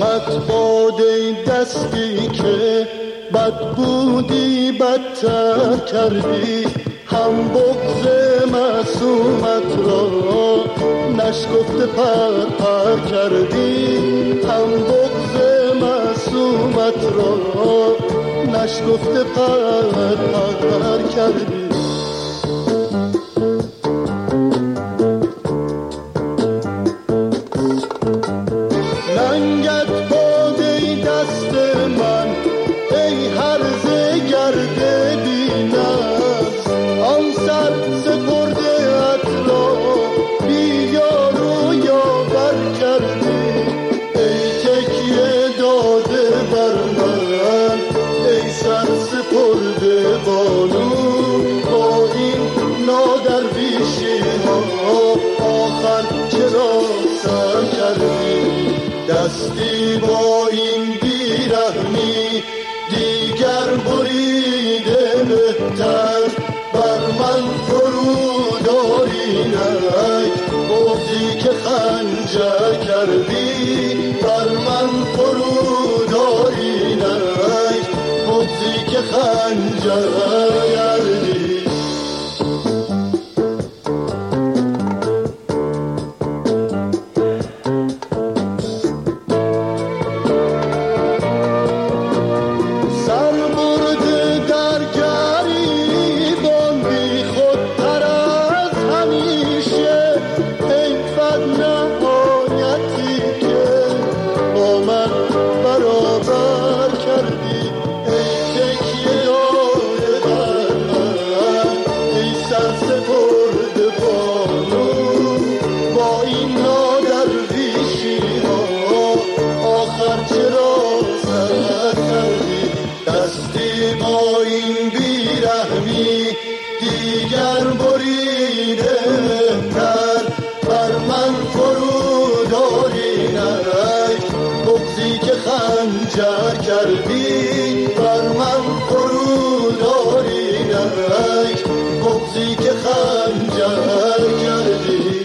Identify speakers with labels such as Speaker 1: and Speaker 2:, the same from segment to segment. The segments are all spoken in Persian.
Speaker 1: آهت باده دستی که بد بودی بدتر کردی، هم بغض معصومت را نشکفته پر پر کردی، هم بغض معصومت را نشکفته پر پر کردی. ننگت باده دست من ای هرزه گرده بینست، آن سر سپرده ات را بی یار و یاور کردی. ای تکیه داده بر من ای سر سپرده بانو، با این نادرویشی ها آخر چرا سر کردی؟ دستی با این بیرحمی دیگر بریده بهتر، بر من فرود آرینک بغضی که خنجر کردی، بر من فرود آرینک بغضی که خنجر کردی. دیگر بریده بهتر، بر من فرود آرینک بغضی که خنجر کردی، بر من فرود آرینک بغضی که خنجر کردی.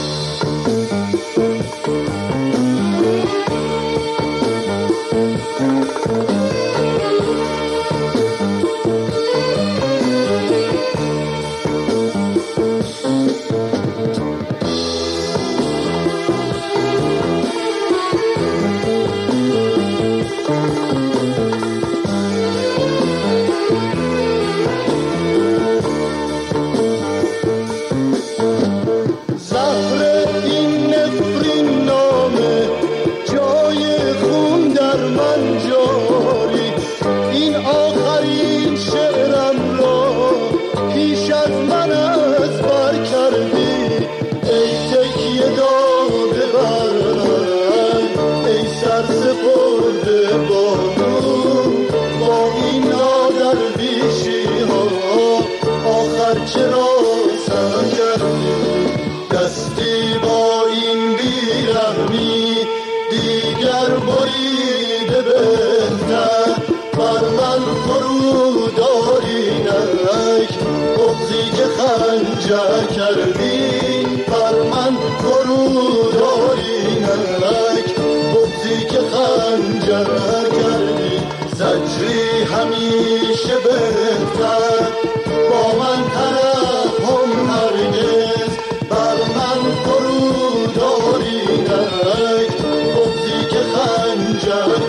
Speaker 1: چرا سر کردی؟ دستی با این بیرحمی دیگر بریده بهتر، بر من فرود آرینک بغضی که خنجر کردی، بر من فرود آرینک بغضی که خنجر کردی. زجری همیشه بهتر با من طرف هم هرگز، بر من فرود آرینک بغضی که خنجر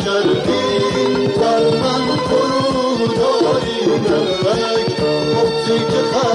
Speaker 1: کردی، بر من فرود آرینک بغضی که